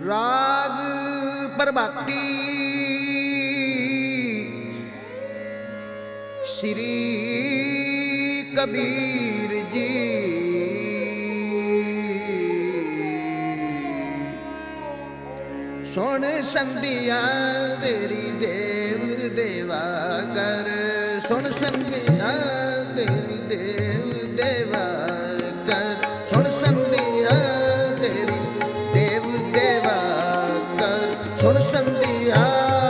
राग प्रभाती श्री कबीर जी। सुन संधिया तेरी देव देवा कर, सुन संधिया तेरी देव देवा कर, सुन संधिया तेरी देव देवा कर, सुन संधिया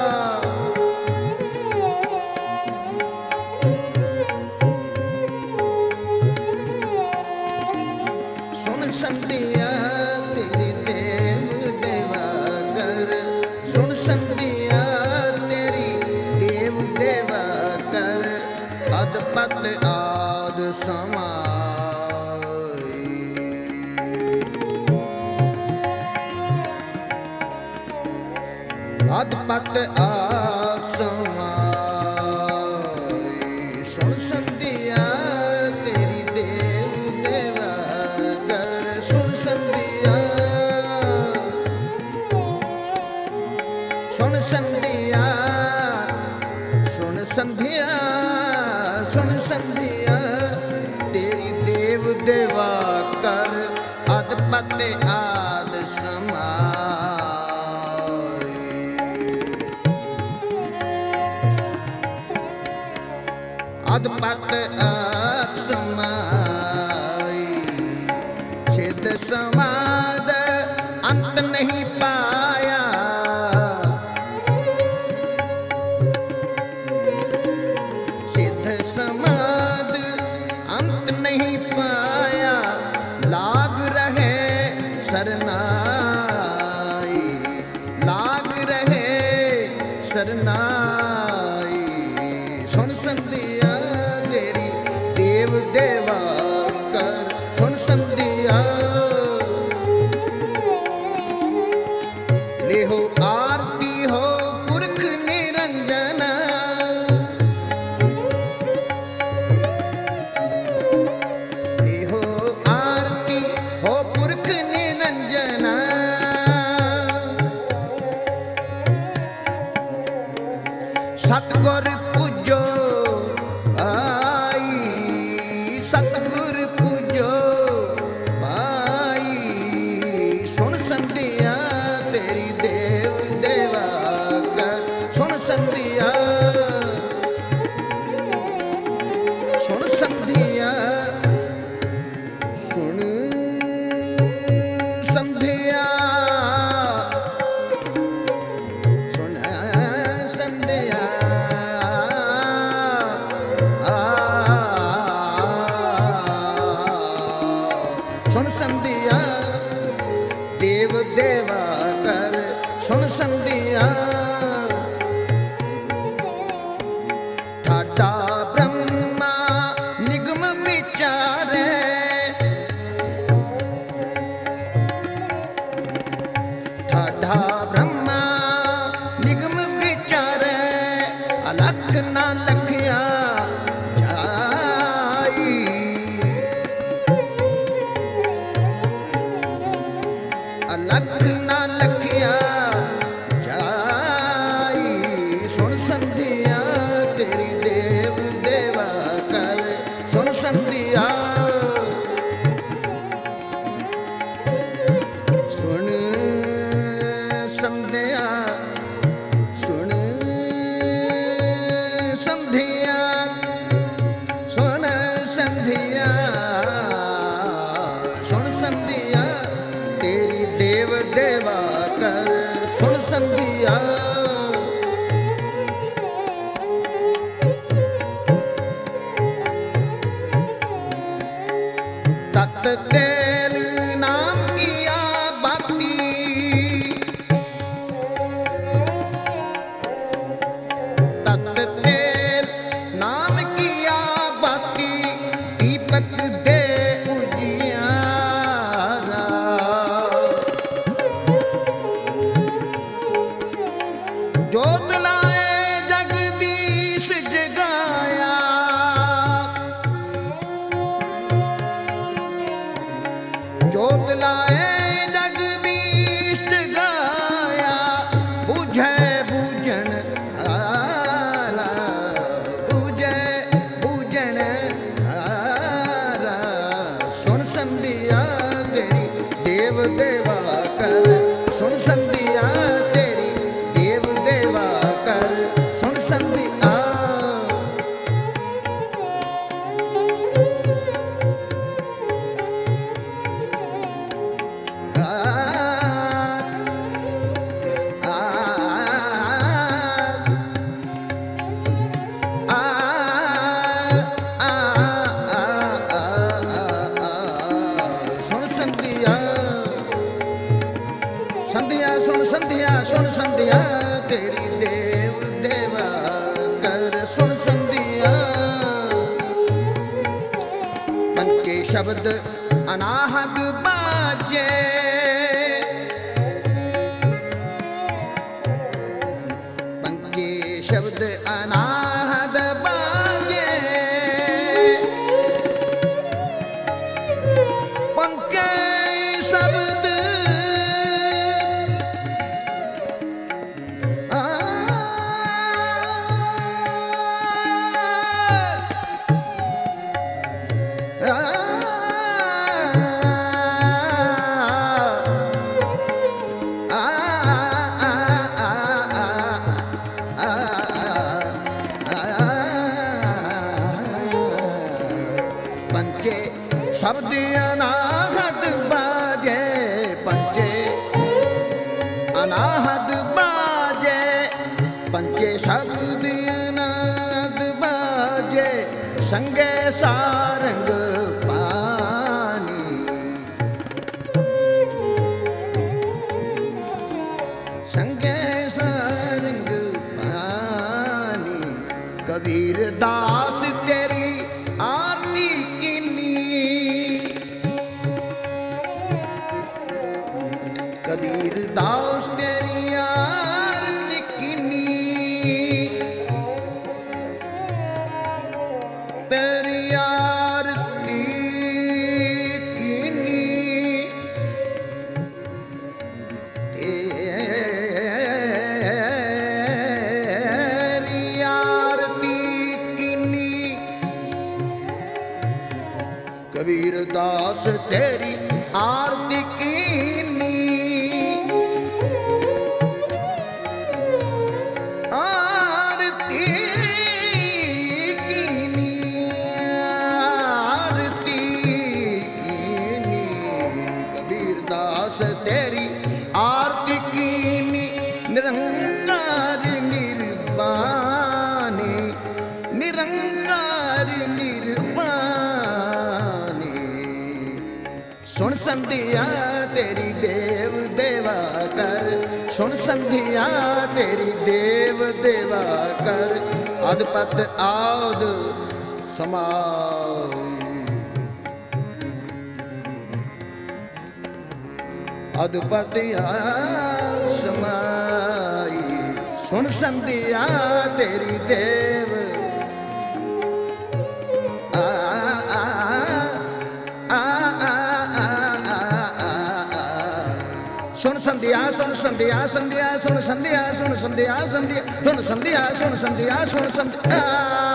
सुन संधिया तेरी देव देवा कर, सुन संधिया तेरी देव देवा कर। अदपत आद समाई, अदपत आद समाई, सुन संधिया तेरी देव देवा कर, सुन संधिया सुन संधिया सुन संधिया सुन संधिया तेरी देव देवा कर। अदपत आद समाई, अदपत आद समाई। सिद्ध समाद अंत नहीं पाया, सिद्ध समाद अंत नहीं पाया। लाग रहे सरनाई, लाग रहे सरनाई। सुन संधिया तेरी देव देवा कर, सुन संधिया ले हो आरती हो पुरख निरंजन, ले हो आरती हो पुरख निरंजन। सतगुर पूजो भाई, सतगुर पूजो भाई। सुन संधिया तेरी देव देवा कर, सुन संधिया सुन संधिया सुन संधिया सुन संधिया। सुन संधिया देव देवा कर, सुन संधिया ठाठा ब्रह्मा निगम विचारे, ठाठा ब्रह्मा निगम विचारे। अलख ना लखिया जाई, अलख ना लखिया जाई। सुन संधिया तेरी देव देवा कर, सुन संधिया सुन संधिया सुन संधिया सुन संधिया सुन संधिया तेरी देव देवा कर, सुन संधिया तत तेल नाम किया बाती, तत तेल नाम किया बाती। दीपक दे उजियारा, संध्या सुन संध्या तेरी देव देवा कर सुन संध्या। मन के शब्द अनाहत बाजे, मन के शब्द अनाहत बाजे, मन के शब्द पंचे शब्द अनाहत बाजे, पंचे अनाहत बाजे, पंचे शब्द अनाहत बाजे, संगे सारंग पानी, संगे सारंग पानी। कबीर दास तेरी आरती कबीर दास तेरी आरती कीनी, तेरी आरती कीनी, तेरी आरती कीनी। कबीर दास तेरी आरती कीनी, तेरी आरती कीनी। निरंकार निर्वाणी, निरंकार निर्वाणी। सुन संध्या तेरी देव देवा कर, सुन संध्या तेरी देव देवा कर। अधपत आद समाई, अधपत समाई। सुन संध्या तेरी देव आ आ आ आ सुन संध्या सुन संध्या संध्या सुन संध्या सुन संध्या संध्या सुन संध्या सुन संध्या सुन संध्या।